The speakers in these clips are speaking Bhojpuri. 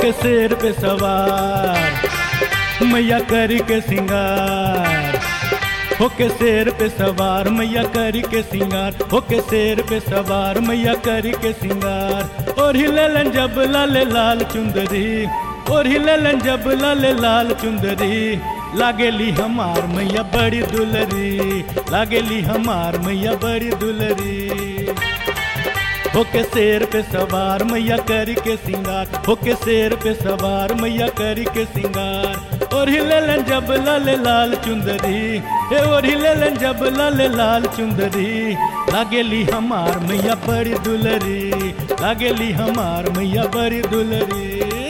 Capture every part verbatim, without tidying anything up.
होके शेर पे सवार मैया करी के सिंगार, होके शेर पे सवार मैया करी के सिंगार, होके शेर पे सवार मैया करी के सिंगार। और हिलेलन जब लाले लाल चुंदरी, और हिलेलन जब लाले लाल चुंदरी, लागेली हमार मैया बड़ी दुलरी, लागेली हमार मैया बड़ी दुलरी। होके शेर पे सवार मैया करी के सिंगार, होके शेर पे सवार मैया करी के सिंगार। और हिलेलन जब लाले लाल चुंदरी, हे और हिलेलन जब लाले लाल चुंदरी, लागेली हमार मैया बड़ी दुलरी, लागेली हमार मैया बड़ी दुलरी।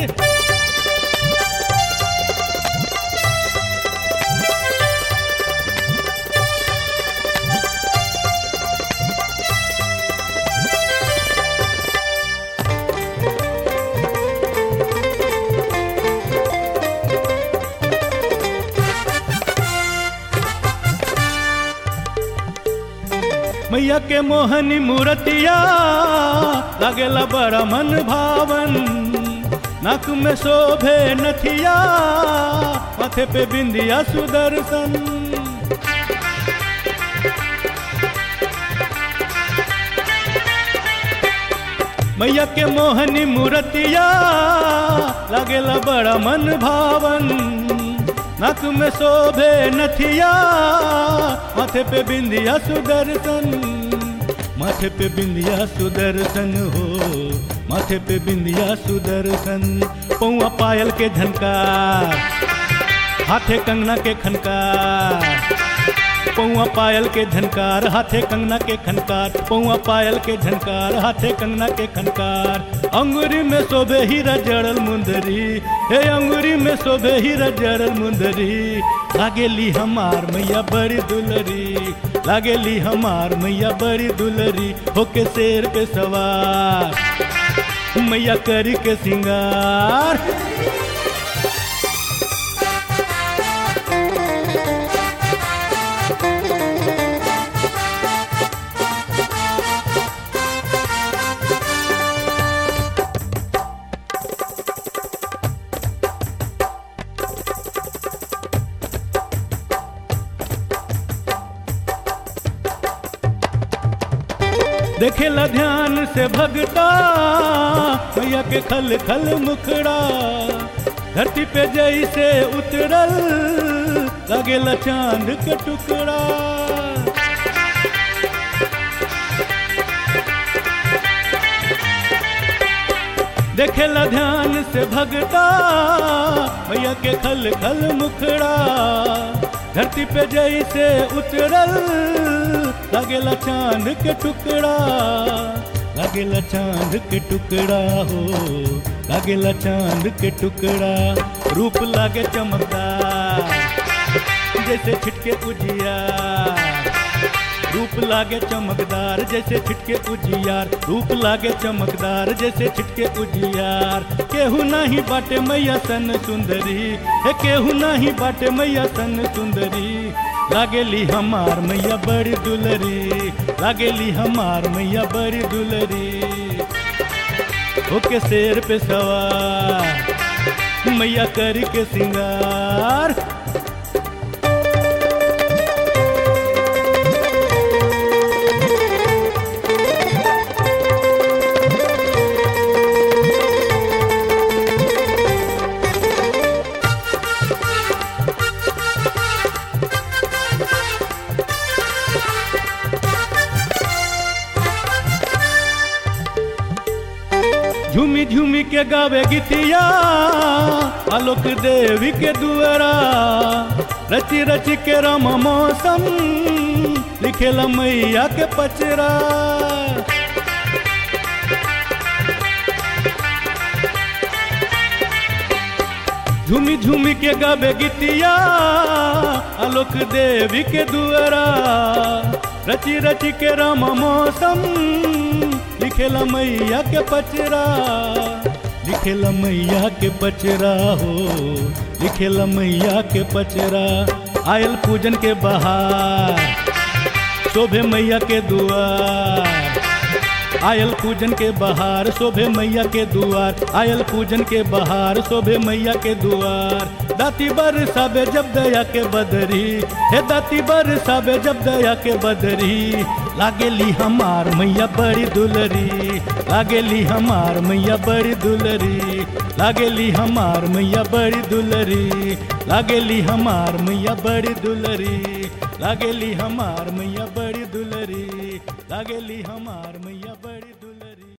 मैया के मोहनी मूर्तिया लागेला बड़ा मन भावन, नाक में शोभे नथिया, माथे पे बिंदिया सुदर्शन। मैया के मोहनी मूर्तिया लागेला बड़ा मन भावन, नाक में शोभे नथिया, माथे पे बिंदिया सुदर्शन, माथे पे बिंदिया सुदर्शन हो, माथे पे बिंदिया सुदर्शन। पौआ पायल के झनकार, हाथे कंगना के खनकार, पौआ पायल के झनकार, हाथे कंगना के खनकार, पौआ पायल के झनकार, हाथे कंगना के खनकार। अंगूरी में शोभे हीरा जड़ल मुंदरी, हे अंगूरी में शोभे हीरा जड़ल मुंदरी, लागेली हमार मैया बड़ी दुलरी, लागेली हमार मैया बड़ी दुलरी। होके शेर पे सवार मैया करी के सिंगार। देखेला ध्यान से भगता मैया के खल खल मुखड़ा, धरती पे जैसे उतरल लगेला चांद के टुकड़ा। देखेला ध्यान से भगता मैया के खल खल मुखड़ा, धरती पे जैसे उतरल लगेला चांद के टुकड़ा, लगेला चांद के टुकड़ा हो, लगेला चांद के टुकड़ा। रूप लागे चमकदार जैसे छिटके उजियार, रूप लागे चमकदार जैसे छिटके उजियार, रूप लागे चमकदार जैसे छिटके उजियार। केहू नहीं बाटे मैया सन सुंदरी, हे केहू नहीं बाटे मैया सन सुंदरी, लागेली हमार मैया बड़ी दुलरी, लागेली हमार मैया बड़ी दुलरी। होके शेर पे सवार मैया करी के सिंगार। झूमी झूमी के गावे गीतिया आलोक देवी के दुआरा, रची रची के राम मौसम लिखेला मैया के पचरा। झूमी झूमी के गावे गीतिया आलोक देवी के दुआरा, रची रची के राम मौसम लिखेला मैया के पचरा, लिखेला मैया के पचरा हो, लिखेला मैया के पचरा। आयल पूजन के बहार शोभे मैया के दुआर, आयल पूजन के बहार शोभे मैया के दुआर, आयल पूजन के बहार शोभे मैया के दुआर। दाती बरसावे जब दया के बदरी, हे दाती बरसावे जब दया के बदरी। लागेली हमार मैया बड़ी दुलरी, लागेली हमार मैया बड़ी दुलरी, लागेली हमार मैया बड़ी दुलरी, लागेली हमार मैया बड़ी दुलरी, लागेली हमार मैया बड़ी दुलरी, लागेली हमार मैया बड़ी